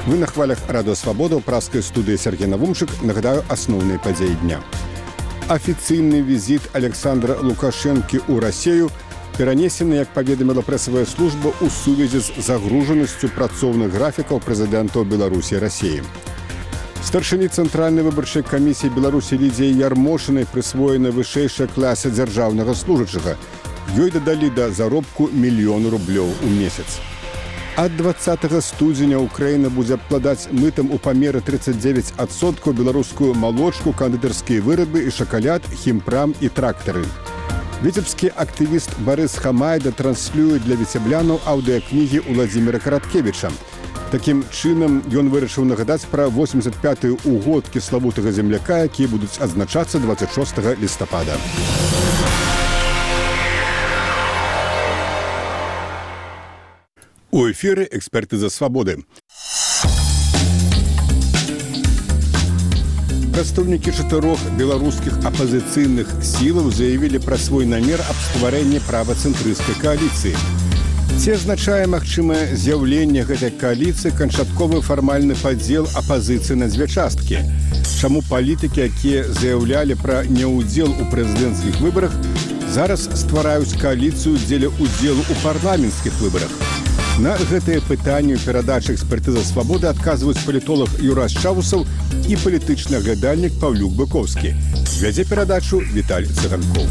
Вы на хвалях Радио Свобода, ў праскай студыі Сергей Навумчык. Нагадаю асноўныя падзеі дня. Афіцыйны візіт Александра Лукашэнкі ў Расію перанесены, як паведаміла прэсавая служба, у сувязі з загружанасцю працоўных графікаў прэзідэнтаў Беларусі і Расіі. Старшыні Цэнтральнай выбарчай камісіі Беларусі Лідзіі Ярмошынай прысвоена вышэйшая класа дзяржаўнага служачага. Ёй дадалі да заробку 1 000 000 рублёў у месяц. Ад 20 студзеня Украіна будзе абкладаць мытам у памеры 39% беларускую малочку, кандытарскія вырабы і шакалад, хімпрам і трактары. Віцебскі актывіст Барыс Хамайда транслюе для віцеблянаў аўдыакнігі Уладзіміра Караткевіча. Такім чынам ён вырашыў нагадаць пра 85-й угодкі славутага земляка, якія будуць адзначацца 26 лістапада. У эфіры «Экспертыза свабоды». Прадстаўнікі 4 беларускіх апазіцыйных сілаў заявілі пра свой намер аб стварэнні правацэнтрысцкай кааліцыі. Ці азначае магчымае з'яўленне гэтай кааліцыі канчатковы фармальны падзел апазіцыі на дзве часткі? Чаму палітыкі, якія заяўлялі пра няўдзел у прэзідэнцкіх выбарах, зараз ствараюць кааліцыю дзеля ўдзелу ў парламенцкіх выбарах? На гэтыя пытанні ў перадачы «Экспертыза свабоды» адказваюць палітолог Юрас Чаусаў і палітычны аглядальнік Паўлюк Быкоўскі. Вядзе перадачу Віталь Цыганкоў.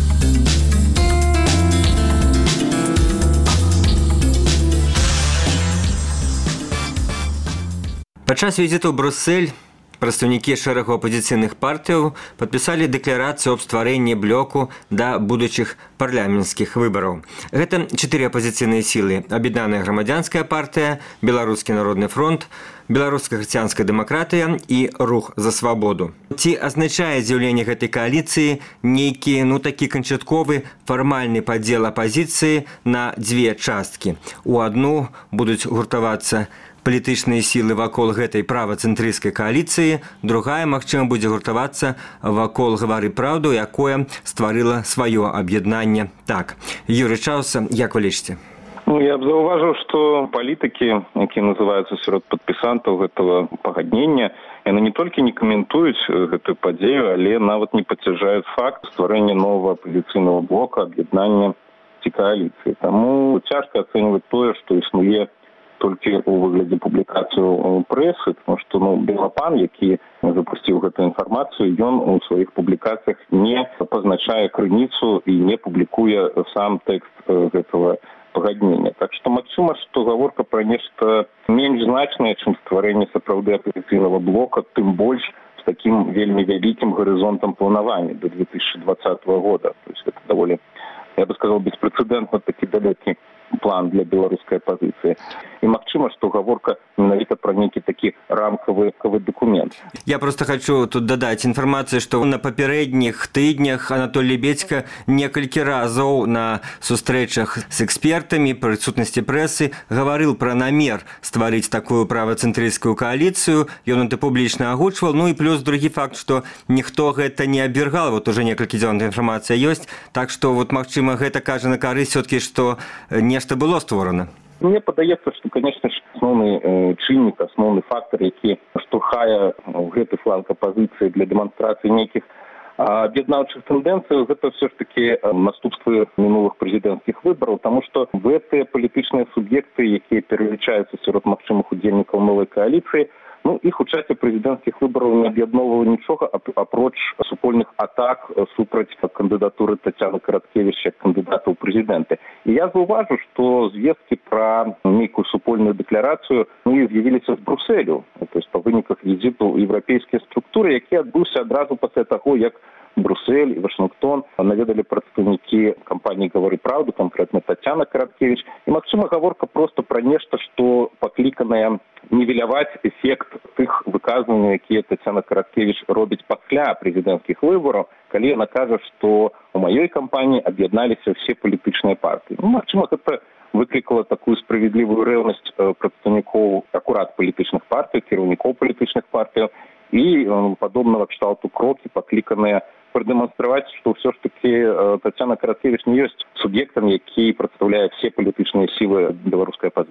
Падчас візіту ў Брюссель прадстаўнікі шэрагу апазіцыйных партыяў падпісалі дэкларацыю аб стварэнні блоку да будучых парламенцкіх выбараў. Гэта 4 апазіцыйныя сілы: Аб'яднаная грамадзянская партыя, Беларускі народны фронт, Беларуская хрысціянская дэмакратыя і Рух за свабоду. Ці азначае з'яўленне гэтай кааліцыі нейкі, такі канчатковы фармальны падзел апазіцыі на дзве часткі? У адну будуць гуртавацца палітычныя сілы вакол гэтай правацэнтрысцкай кааліцыі, другая, магчыма, будзе гуртавацца вакол «Гавары праўду», якое стварыла сваё аб'яднанне. Так, Юрый Чауса, як вы лічыце? Я б заўважыў, што палітыкі, якія называюцца сярод падпісантаў гэтага пагаднення, яны не толькі не каментуюць гэтую падзею, але нават не пацвярджаюць факт стварэння новага апазіцыйнага блока, аб'яднання ці кааліцыі. Таму цяжка ацэньваць тое, што існуе толькі ў выглядзе публікацыю прэсы, тому што Белапан, які запусціў гэтую інфармацыю, ён у сваіх публікацыях не пазначае крыніцу і не публікуе сам тэкст гэтага пагаднення. Так што магчыма, што гаворка пра нешта менш значнае, чым стварэнне сапраўды апазіцыйнага блока, тым больш з такім вельмі вялікім гарызонтам планавання да 2020 года. То есть гэта даволі, я бы сказал, беспрэцэдэнтна такі далёкі план для беларускай апазіцыі. І магчыма, што гаворка менавіта пра нейкі такі рамкавы дакумент. Я просто хочу тут дадаць інфармацыю, што на папярэдніх тыднях Анатолій Бецька некалькі разоў на сустрэчах з экспертамі, прысутнасці прэсы гаварыў пра намер стварыць такую правацэнтрысцкую кааліцыю. Ён это публічна агучваў. І плюс другі факт, што ніхто гэта не абвергал. Уже некалькі дзён інфармацыя ёсць. Так што, магчыма, гэта кажа на карысць все-таки, што нешта было створана. Мне падаецца, што, конечно ж, асноўны чыннік, асноўны фактор, які штурхае гэты фланг апазіцыі для дэманстрацыі нейкіх аб'яднаўчых тэндэнцый, гэта все ж таки наступствы мінулых прэзідэнцкіх выбараў, таму што гэтыя палітычныя суб'екты, якія пералічаюцца сярод магчымых удзельнікаў новай кааліцыі, іх у часе прэзідэнцкіх выбараў не аб'ядноўвала нічога, апроч супольных атак супраць кандыдатуры Тацяны Караткевіч як кандыдата ў прэзідэнты. І я заўважу, што звесткі пра нейкую супольную дэкларацыю з'явіліся з Брюсселю, то есть па выніках візіту еўрапейскія структуры, які адбыўся адразу пасля таго, як Брюссель і Вашынгтон наведалі прадстаўнікі кампаніі «Гавары праўду», канкрэтна Тацяна Караткевіч. І, магчыма, гаворка проста пра нешта, што пакліканае нівеляваць эфект тых выказванняў, якія Тацяна Караткевіч робіць пасля прэзідэнцкіх выбараў, калі яна кажа, што ў маёй кампаніі аб'ядналіся ўсе палітычныя партыі. Магчыма, гэта выклікала такую справядлівую рэўнасць прадстаўнікоў акурат палітычных партый, кіраўнікоў палітычных партый і падобнага кшталту крокі, пакліканыя прадэманстраваць, што ўсё ж такі Тацяна Караткевіч не ёсць суб'ектам, які прадстаўляе все палітычныя сілы беларускай апазіцыі.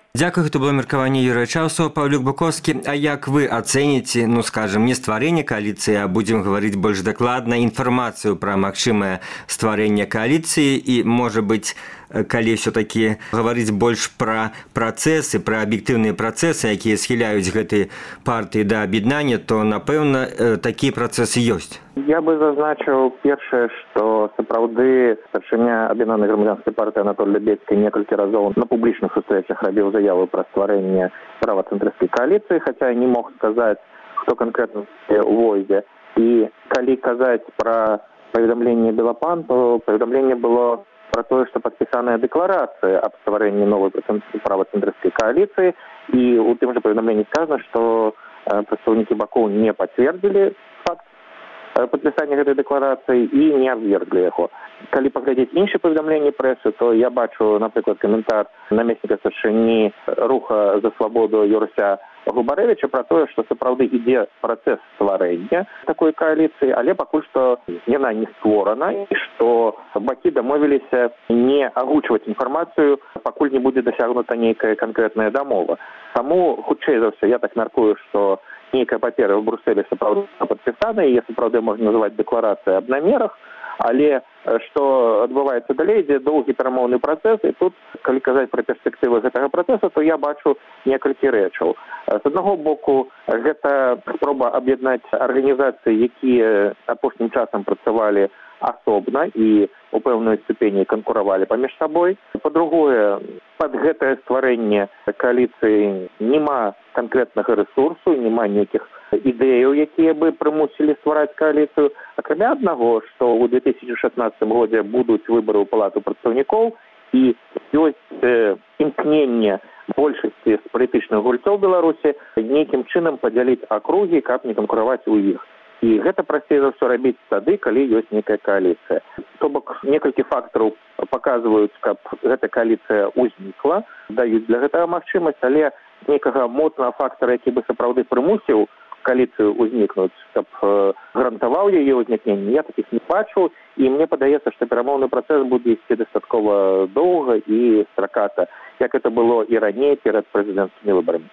Дзякую, гэта было меркаванне Юрыя Чаўсова, Паўлюк Буковскі. А як вы ацэніце, скажем, не стварэнне кааліцыі, а будзем гаварыць больш дакладна, інфармацыю пра магчымае стварэнне кааліцыі і, можа быць, калі ўсё-такі гаварыць больш пра працэсы, пра аб'ектыўныя працэсы, якія схіляюць гэтай партыі да аб'яднання, то, напэўна, такія працэсы ёсць. Я бы зазначыў першае, што сапраўды старшыня аб'яднанай грамадзянскай партыі Анатоль Лебедзькі некалькі разоў на публічных сустрэчах рабіў заяву пра стварэнне правацэнтрысцкай кааліцыі, хаця не мог сказаць, хто канкрэтна увойдзе. І калі казаць пра паведамленне Белапан, то паведамленне было про то, что подписанная декларация об стварэнні новой правоцэнтрысцкай коалиции, и у тым же паведамленні сказано, что представники бакоў не подтвердили факт подписания этой декларации и не обвергли его. Калі паглядзець іншыя паведамленні прэсы, то я бачу, напрыклад, каментар намесніка старшыні руха за свабоду Юрася Губарэвіча про тое, што сапраўды ідзе працэс стварэння такой кааліцыі, але пакуль што яна не створана, і што бакі дамовіліся не агучваць інфармацыю, пакуль не будзе дасягнута нейкая канкрэтная дамова. Таму, хутчэй за ўсё, я так мяркую, што нейкая папера ў Брусэлі сапраўды падпісана, і сапраўды можна называць дэкларацыя аб намерах, але што адбываецца далей, ідзе доўгі перамоўны працэс, і тут, калі казаць пра перспектывы гэтага працэсу, то я бачу некалькі рэчаў. З аднаго боку, гэта спроба аб'яднаць арганізацыі, якія апошнім часам працавалі асобна і у пэўнай ступені канкуравалі паміж сабой. Па-другое, пад гэтае стварэнне кааліцыі няма канкрэтнага рэсурсу, няма нейкіх ідэяў, якія бы прымусілі ствараць кааліцыю. Акрамя аднаго, што ў 2016 годзе будуць выбары ў палату прадстаўнікоў і ёсць імкненне большасці з палітычных гульцоў Беларусі нейкім чынам падзяліць акругі, каб не канкураваць у іх. І гэта прасцей за ўсё рабіць тады, калі ёсць нейкая кааліцыя. То бок некалькі фактараў паказваюць, каб гэта кааліцыя ўзнікла, даюць для гэтага магчымасць, але нейкага моцнага фактара, які бы сапраўды прымусіў кааліцыю ўзнікнуць, каб гарантаваў яе ўзнікненне, я такіх не бачу, і мне падаецца, што перамоўны працэс будзе ісці дастаткова доўга і страката, як это было і раней перад прэзідэнцкімі выбарамі.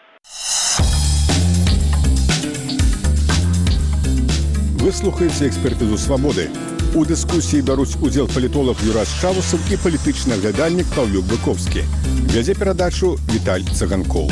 Вы слухаеце экспертызу «Свабоды». У дыскусіі бяруць удзел палітолог Юрас Чаўсаў і палітычны аглядальнік Паўлюк Буковскі. Вядзе перадачу Віталь Цаганкоў.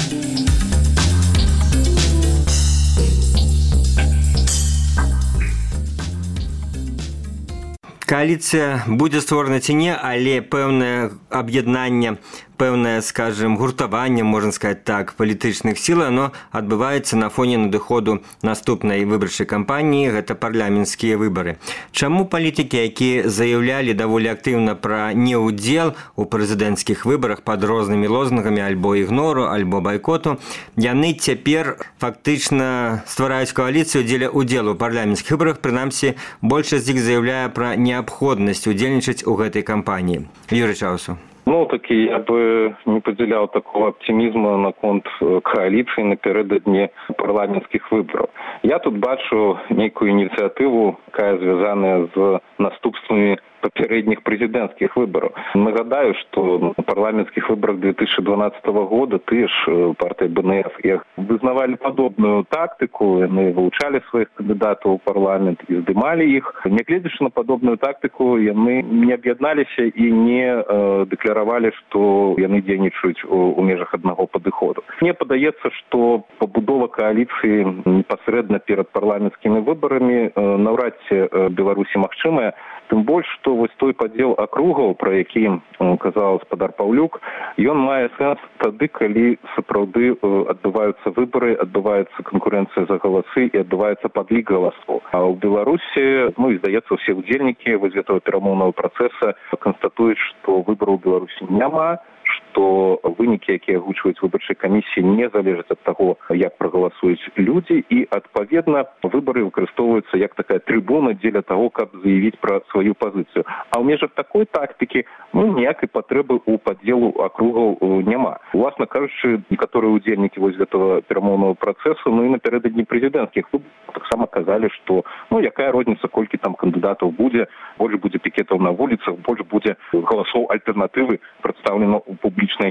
Кааліцыя будзе створана ці не, але пэўнае аб'яднанне, пэўнае, скажем, гуртаванне, можна сказаць так, палітычных сіл, оно адбываецца на фоне надыходу наступнай выбарчай кампаніі, гэта парламенцкія выбары. Чаму палітыкі, якія заяўлялі даволі актыўна пра неўдзел у прэзідэнцкіх выбарах пад рознымі лозунгамі альбо ігнору, альбо байкоту, яны цяпер фактычна ствараюць кааліцыю дзеля ўдзелу ў парламенцкіх выбарах, прынамсі, большасць з іх заяўляе пра неабходнасць удзельнічаць у гэтай кампаніі. Юрый Чаўсаў. Такі я бы не падзяляў такого аптымізму наконт кааліцыі напярэдадні парламенцкіх выбараў. Я тут бачу нейкую ініцыятыву, якая звязаная з наступствамі папярэдніх прэзідэнцкіх выбараў. Нагадаю, што на парламенцкіх выбарах 2012 года тыя ж партыя БНФ вызнавалі падобную тактыку, яны вылучалі сваіх кандыдатаў у парламент і здымалі іх. Нягледзячы на падобную тактыку, яны не аб'ядналіся і не дэкларавалі, што яны дзейнічаюць у межах аднаго падыходу. Мне падаецца, што пабудова кааліцыі непасрэдна перад парламенцкімі выбарамі наўрад ці Беларусі магчымая, тым больш, што вось той падзел акругаў, пра які казаў гаспадар Паўлюк, ён мае сэнс тады, калі сапраўды адбываюцца выбары, адбываецца канкурэнцыя за галасы і адбываецца падлік галасоў. А ў Беларусі, і здаецца, усе ўдзельнікі вось гэтага перамоўнага працэса канстатуюць, што выбараў у Беларусі няма, што вынікі, якія агучваюць выбарчай камісіі, не залежаць ад таго, як прагаласуюць людзі, і, адпаведна, выбары выкарыстоўваюцца як такая трыбуна дзеля таго, каб заявіць пра сваю пазіцыю. А ў межах такой тактыкі ніякай патрэбы ў падзелу акругаў няма. Уласна кажучы, некаторыя ўдзельнікі вось гэтага перамоўнага працэсу, і напярэдадні прэзідэнцкіх выбараў таксама казалі, што якая розніца, колькі там кандыдатаў будзе, больш будзе пікетаў на вуліцах, больш будзе галасоў альтэрнатывы прадстаўлена ў публічнай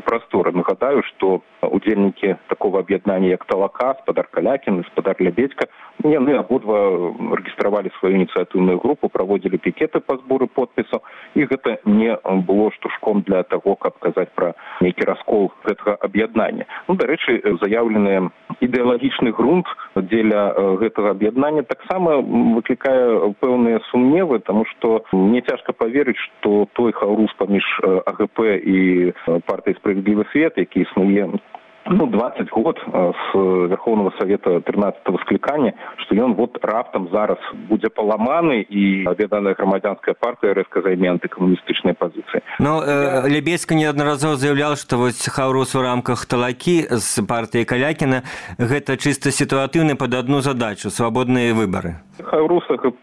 прасторы. Нагадаю, што удзельнікі такого аб'яднання, як Талака, спадар Калякін, спадар Лябедзька, яны абодва рэгістравалі сваю ініцыятыўную групу, праводзілі пікеты па збору подпісаў, і гэта не было штуршком для того, каб казаць пра нейкі раскол гэтага аб'яднання. Дарэчы, заяўлены ідэалагічны грунт дзеля гэтага аб'яднання таксама выклікае пэўныя сумневы, таму што мне цяжка паверыць, што той хаўрус паміж АГП і партыяй «Справядлівы свет», які існуе 20 год с Верховного Совета 13-го скликания, что он вот раптом зараз будзе паламаны и об'яднаная громадянская партия резко займе антикоммунистичные позиции. Но Лябедзька неодноразово заявлял, что вот хаўрус у рамках Талаки с партией Калякина это чисто ситуативно под одну задачу – свободные выборы. Хаўрус АГП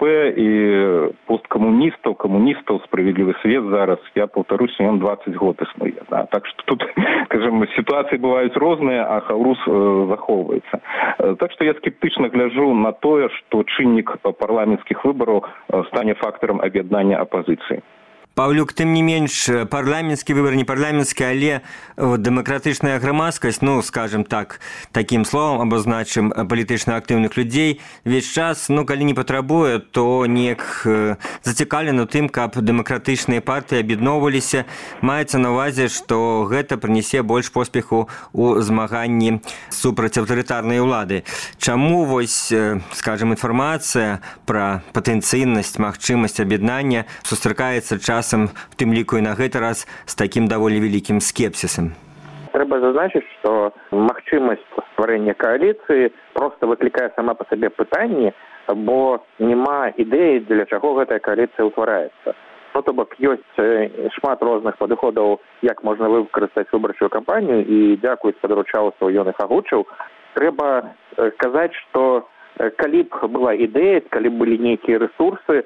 и посткоммунистов, коммунистов, «Справедливый свет» зараз, я повторюсь, он 20 год існує. Да? Так что тут, скажем, ситуации бывают розные, а хаўрус захоўваецца. Так что я скептычна гляжу на тое, что чыннік парламенцкіх выбораў стане фактарам аб'яднання апозіцыі. Паўлюк, тым не менш, парламенtsкі выбор, не парламенtsкі, але дэмакратычная грамадскасць, ну, скажем так, такім словам абазначым палітычна актыўных людзей, весь час, ну, калі не патрабуе, то неяк зацікаўлена тым, каб дэмакратычныя партыі аб'ядноўваліся. Маецца на ўвазе, што гэта прынясе больш поспеху ў змаганні супраць аўтарытарнай улады. Чаму вось, скажем, інфармацыя пра патэнцыйнасць, магчымасць аб'яднання сустракаецца час в тым ліку і на гэты раз з такім даволі вялікім скепсісам? Трэба зазначыць, што магчымасць стварэння кааліцыі проста выклікае сама па сабе пытанне, бо няма ідэі, для чаго гэтая кааліцыя ўтвараецца. Ну, то бок, ёсць шмат розных падыходаў, як можна выкарыстаць выбарчую кампанію, і дзякуюць спадару Чаўсу, ён іх агучыў. Трэба казаць, што калі б была ідэя, калі б былі нейкія рэсурсы,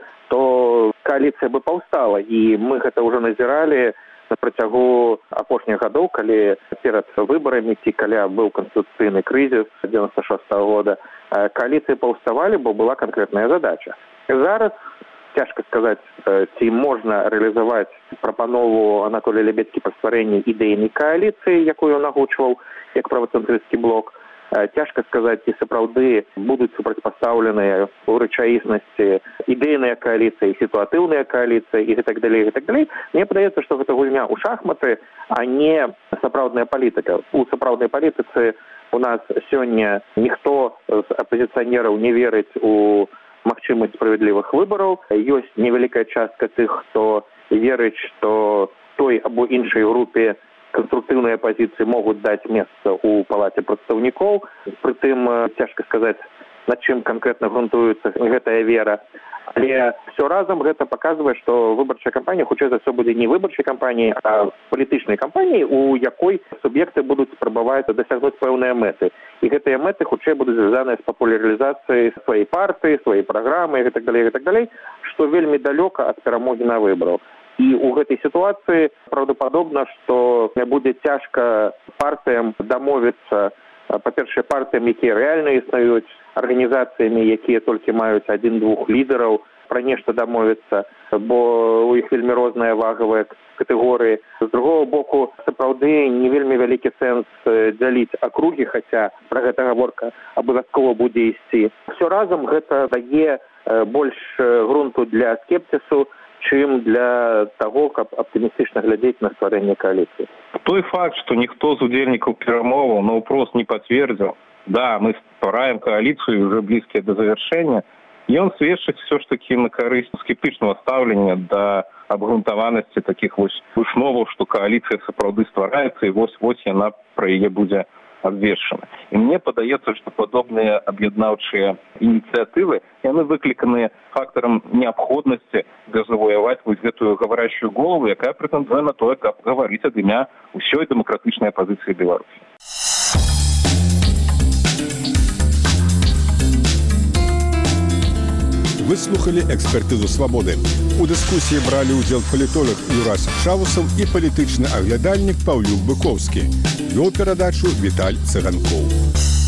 то коалиция бы паўстала, і мы гэта ўжо назіралі на працягу апошніх гадоў, калі перад выбарамі ці калі быў канстытуцыйны крызіс 96-го года, коалиции паўставалі, бо была канкрэтная задача. Зараз цяжка сказаць, ці можна рэалізаваць прапанову Анатолія Лябедзькі па стварэнні ідэйнай кааліцыі, якую ён агучваў як правацэнтрысцкі блок. Цяжка сказаць, ці сапраўды будуць супрацьпастаўленыя ў рэчаіснасці ідэйная кааліцыя, сітуатыўная кааліцыя і так далей, і так далей. Мне падаецца, што гэта гульня ў шахматы, а не сапраўдная палітыка. У сапраўднай палітыцы у нас сёння ніхто з апазіцыянераў не верыць у магчымасць справядлівых выбараў. Ёсць невялікая частка тых, хто верыць, што той або іншай групе конструктивные позиции могут дать место у палате представников. Притым цяжка сказать, над чым конкретно грунтуецца гэтая вера. Але все разом гэта показывае, што выбарчая кампанія хутчэй за ўсё будзе не выбарчай кампаніяй, а палітычнай кампаніяй, у якой суб'екты будуць спрабаваць дасягнуць пэўныя мэты. І гэтыя мэты хутчэй будуць звязаныя з папулярызацыяй сваёй партыі, сваёй праграмы і так далей, што вельмі далёка ад перамогі на выбарах. І ў гэтай сітуацыі праўдападобна, што будзе цяжка партыям дамовіцца, па-першае, партыям, якія рэальна існуюць, арганізацыямі, якія толькі маюць 1-2 лідараў, пра нешта дамовіцца, бо у іх вельмі розныя вагавыя катэгорыі. З другого боку, сапраўды не вельмі вялікі сэнс дзяліць акругі, хаця пра гэта гаворка абавязкова будзе ісці. Всё разам гэта дае больш грунту для скепсісу, чым для того, каб аптымістычна глядзець на стварэнне кааліцыі. Той факт, што ніхто з удзельнікаў перамоваў наўпрост не пацвердзіў, да, мы ствараем кааліцыю уже блізкія да завяршэння, ён сведчыць все ж таки на карысць скептычнага стаўлення да абгрунтаванасці такіх вось высноваў, што кааліцыя сапраўды ствараецца, і вось яна пра яе будзе абвешчана. І мне падаецца, што падобныя аб'яднаўчыя ініцыятывы, яны выкліканыя фактарам неабходнасці газавояваць вось гэтую гаварящую голову, якая прэтэндуе на тое, каб гаварыць ад імя ўсёй дэмакратычнай апазіцыі Беларусі. Вы слухали «Экспертызу свабоды». У дыскусіі бралі ўдзел палітолог Юрась Шавусаў і палітычны аглядальнік Паўлюк Быкоўскі. Вёў перадачу Віталь Цыганкоў.